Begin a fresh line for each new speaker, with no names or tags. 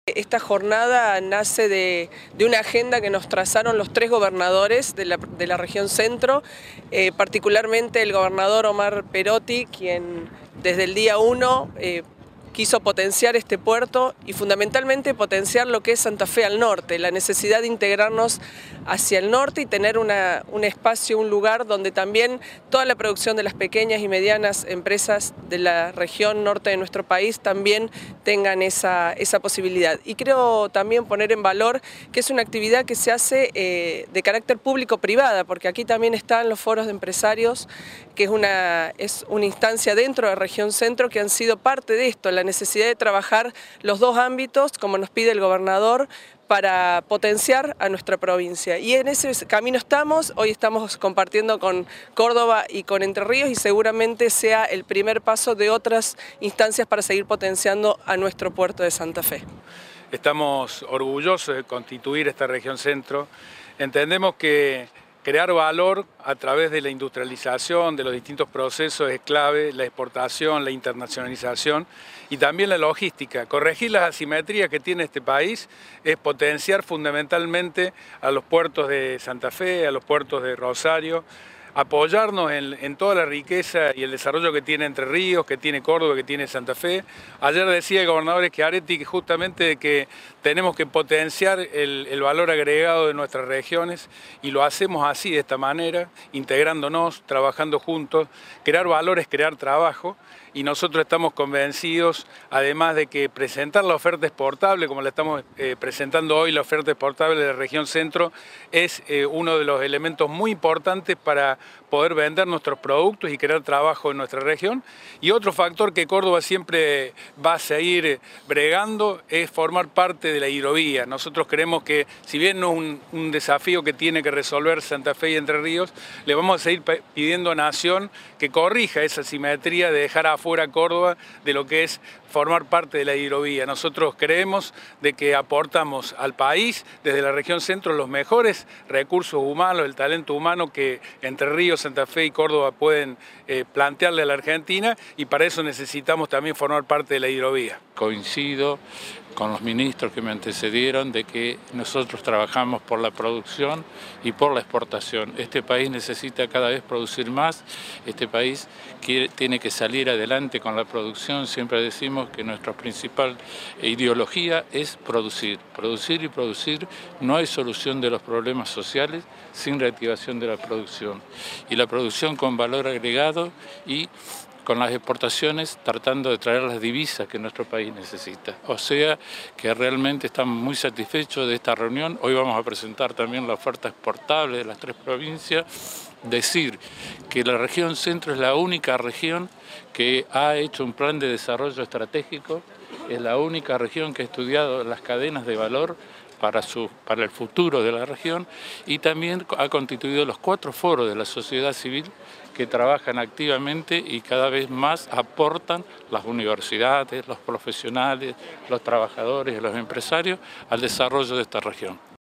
Esta jornada nace de una agenda que nos trazaron los 3 gobernadores de la región centro, particularmente el gobernador Omar Perotti, quien desde el día 1 quiso potenciar este puerto y fundamentalmente potenciar lo que es Santa Fe al norte, la necesidad de integrarnos hacia el norte y tener un espacio, un lugar donde también toda la producción de las pequeñas y medianas empresas de la región norte de nuestro país también tengan esa posibilidad. Y creo también poner en valor que es una actividad que se hace de carácter público-privada, porque aquí también están los foros de empresarios, que es una instancia dentro de Región Centro que han sido parte de esto, la necesidad de trabajar los 2 ámbitos, como nos pide el gobernador, para potenciar a nuestra provincia. Y en ese camino estamos, hoy estamos compartiendo con Córdoba y con Entre Ríos y seguramente sea el primer paso de otras instancias para seguir potenciando a nuestro puerto de Santa Fe.
Estamos orgullosos de constituir esta región centro. Entendemos que crear valor a través de la industrialización, de los distintos procesos es clave, la exportación, la internacionalización y también la logística. Corregir las asimetrías que tiene este país es potenciar fundamentalmente a los puertos de Santa Fe, a los puertos de Rosario, apoyarnos en toda la riqueza y el desarrollo que tiene Entre Ríos, que tiene Córdoba, que tiene Santa Fe. Ayer decía el gobernador Schiaretti que justamente que tenemos que potenciar el valor agregado de nuestras regiones y lo hacemos así, de esta manera, integrándonos, trabajando juntos. Crear valor es crear trabajo y nosotros estamos convencidos, además de que presentar la oferta exportable, como la estamos presentando hoy, la oferta exportable de la región centro, es uno de los elementos muy importantes para poder vender nuestros productos y crear trabajo en nuestra región. Y otro factor que Córdoba siempre va a seguir bregando es formar parte de la hidrovía. Nosotros creemos que, si bien no es un desafío que tiene que resolver Santa Fe y Entre Ríos, le vamos a seguir pidiendo a Nación que corrija esa simetría de dejar afuera a Córdoba de lo que es formar parte de la hidrovía. Nosotros creemos de que aportamos al país, desde la región centro, los mejores recursos humanos, el talento humano que Entre Ríos, Santa Fe y Córdoba pueden plantearle a la Argentina, y para eso necesitamos también formar parte de la hidrovía.
Coincido con los ministros que me antecedieron de que nosotros trabajamos por la producción y por la exportación. Este país necesita cada vez producir más, este país tiene que salir adelante con la producción. Siempre decimos que nuestra principal ideología es producir, producir y producir. No hay solución de los problemas sociales sin reactivación de la producción. Y la producción con valor agregado y con las exportaciones tratando de traer las divisas que nuestro país necesita. O sea que realmente estamos muy satisfechos de esta reunión. Hoy vamos a presentar también la oferta exportable de las 3 provincias. Decir que la región centro es la única región que ha hecho un plan de desarrollo estratégico, es la única región que ha estudiado las cadenas de valor para el futuro de la región, y también ha constituido los 4 foros de la sociedad civil que trabajan activamente y cada vez más aportan las universidades, los profesionales, los trabajadores y los empresarios al desarrollo de esta región.